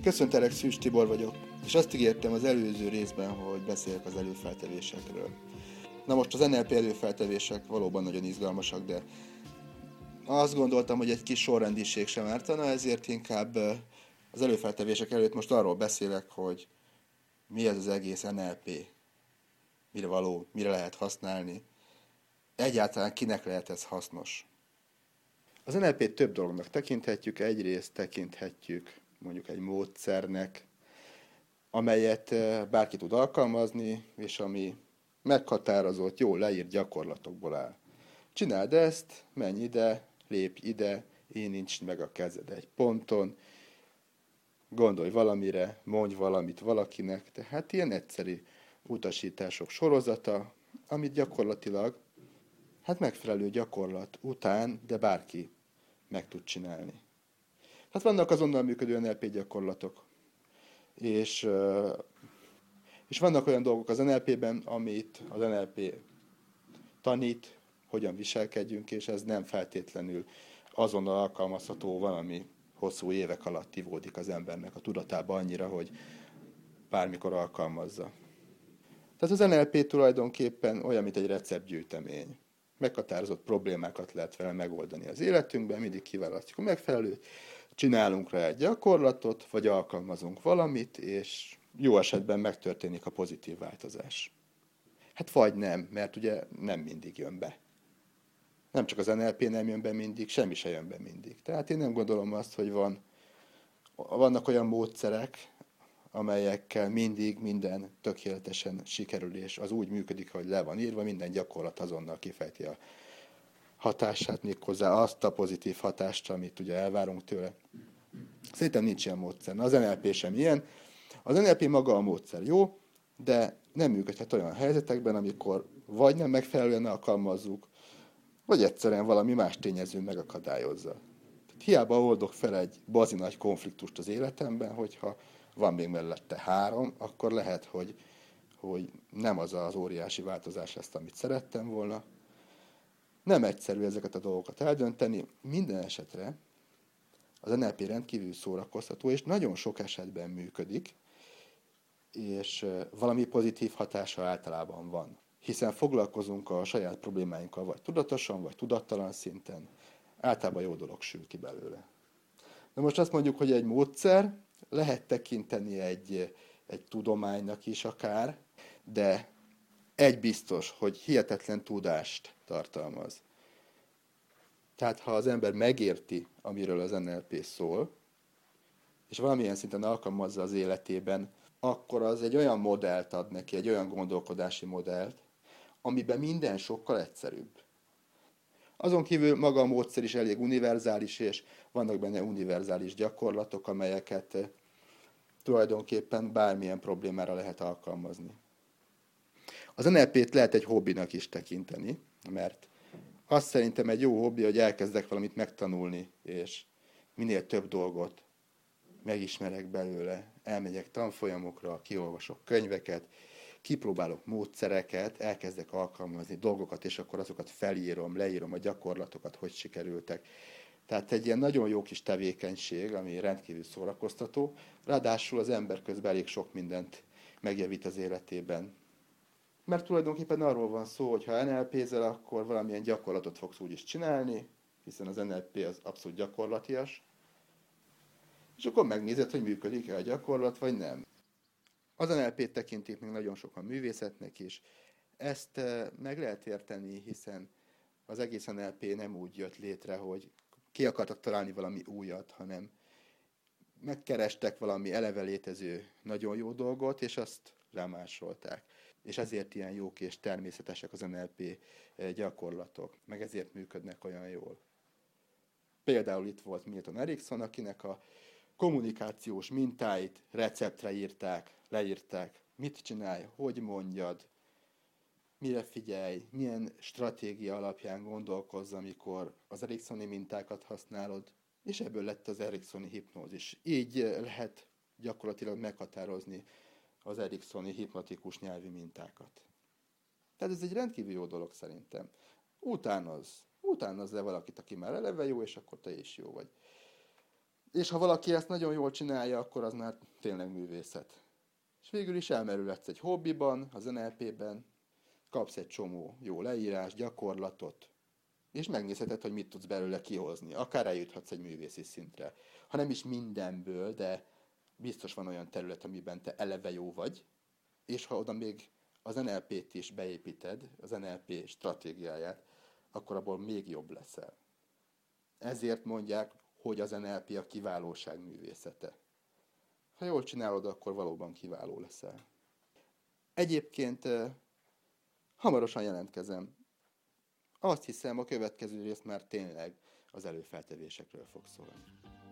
Köszöntelek, Szűcs Tibor vagyok, és azt ígértem az előző részben, hogy beszélek az előfeltevésekről. Na most az NLP előfeltevések valóban nagyon izgalmasak, de azt gondoltam, hogy egy kis sorrendiség sem ártana, ezért inkább az előfeltevések előtt most arról beszélek, hogy mi ez az egész NLP, mire való, mire lehet használni, egyáltalán kinek lehet ez hasznos. Az NLP-t több dolognak tekinthetjük, egyrészt tekinthetjük mondjuk egy módszernek, amelyet bárki tud alkalmazni, és ami meghatározott, jól leírt gyakorlatokból áll. Csináld ezt, menj ide, lépj ide, érintsd meg a kezed egy ponton, gondolj valamire, mondj valamit valakinek, tehát ilyen egyszerű utasítások sorozata, amit gyakorlatilag megfelelő gyakorlat után, de bárki meg tud csinálni. Hát vannak azonnal működő NLP gyakorlatok, és vannak olyan dolgok az NLP-ben, amit az NLP tanít, hogyan viselkedjünk, és ez nem feltétlenül azonnal alkalmazható, valami hosszú évek alatt ivódik az embernek a tudatába annyira, hogy bármikor alkalmazza. Tehát az NLP tulajdonképpen olyan, mint egy receptgyűjtemény. Meghatározott problémákat lehet vele megoldani az életünkben, mindig kiválasztjuk a megfelelőt, csinálunk rá egy gyakorlatot, vagy alkalmazunk valamit, és jó esetben megtörténik a pozitív változás. Hát vagy nem, mert ugye nem mindig jön be. Nem csak az NLP nem jön be mindig, semmi se jön be mindig. Tehát én nem gondolom azt, hogy vannak olyan módszerek, amelyekkel mindig minden tökéletesen sikerül, és az úgy működik, hogy le van írva, minden gyakorlat azonnal kifejti a hatását, méghozzá azt a pozitív hatást, amit ugye elvárunk tőle. Szerintem nincs ilyen módszer. Az NLP sem ilyen. Az NLP maga a módszer jó, de nem működhet olyan helyzetekben, amikor vagy nem megfelelően alkalmazzuk, vagy egyszerűen valami más tényező megakadályozza. Tehát hiába oldok fel egy bazi nagy konfliktust az életemben, hogyha van még mellette 3, akkor lehet, hogy nem az az óriási változás lesz, amit szerettem volna. Nem egyszerű ezeket a dolgokat eldönteni. Minden esetre az NLP rendkívül szórakoztató, és nagyon sok esetben működik, és valami pozitív hatása általában van. Hiszen foglalkozunk a saját problémáinkkal, vagy tudatosan, vagy tudattalan szinten. Általában jó dolog sül ki belőle. De most azt mondjuk, hogy egy módszer, lehet tekinteni egy tudománynak is akár, de egy biztos, hogy hihetetlen tudást tartalmaz. Tehát ha az ember megérti, amiről az NLP szól, és valamilyen szinten alkalmazza az életében, akkor az egy olyan modellt ad neki, egy olyan gondolkodási modellt, amiben minden sokkal egyszerűbb. Azon kívül maga a módszer is elég univerzális, és vannak benne univerzális gyakorlatok, amelyeket tulajdonképpen bármilyen problémára lehet alkalmazni. Az NLP-t lehet egy hobbinak is tekinteni, mert azt szerintem egy jó hobbi, hogy elkezdek valamit megtanulni, és minél több dolgot megismerek belőle, elmegyek tanfolyamokra, kiolvasok könyveket, kipróbálok módszereket, elkezdek alkalmazni dolgokat, és akkor azokat felírom, leírom a gyakorlatokat, hogy sikerültek. Tehát egy ilyen nagyon jó kis tevékenység, ami rendkívül szórakoztató, ráadásul az ember közben elég sok mindent megjavít az életében. Mert tulajdonképpen arról van szó, hogy ha NLP-zel, akkor valamilyen gyakorlatot fogsz úgy is csinálni, hiszen az NLP az abszolút gyakorlatias, és akkor megnézed, hogy működik-e a gyakorlat, vagy nem. Az NLP-t tekintik még nagyon sokan művészetnek is. Ezt meg lehet érteni, hiszen az egész NLP nem úgy jött létre, hogy ki akartak találni valami újat, hanem megkerestek valami eleve létező nagyon jó dolgot, és azt rámásolták. És ezért ilyen jók és természetesek az NLP gyakorlatok, meg ezért működnek olyan jól. Például itt volt Milton Erickson, akinek a kommunikációs mintáit receptre írták, leírták, mit csinálj, hogy mondjad, mire figyelj, milyen stratégia alapján gondolkozz, amikor az ericksoni mintákat használod, és ebből lett az ericksoni hipnózis. Így lehet gyakorlatilag meghatározni az ericksoni hipnotikus nyelvi mintákat. Tehát ez egy rendkívül jó dolog szerintem. Utánozz le valakit, aki már eleve jó, és akkor te is jó vagy. És ha valaki ezt nagyon jól csinálja, akkor az már tényleg művészet. És végül is elmerülhetsz egy hobbiban, az NLP-ben, kapsz egy csomó jó leírás, gyakorlatot, és megnézheted, hogy mit tudsz belőle kihozni. Akár eljuthatsz egy művészi szintre. Ha nem is mindenből, de biztos van olyan terület, amiben te eleve jó vagy, és ha oda még az NLP-t is beépíted, az NLP stratégiáját, akkor abból még jobb leszel. Ezért mondják, hogy az NLP a kiválóság művészete. Ha jól csinálod, akkor valóban kiváló leszel. Egyébként hamarosan jelentkezem. Azt hiszem, a következő rész már tényleg az előfeltevésekről fog szólni.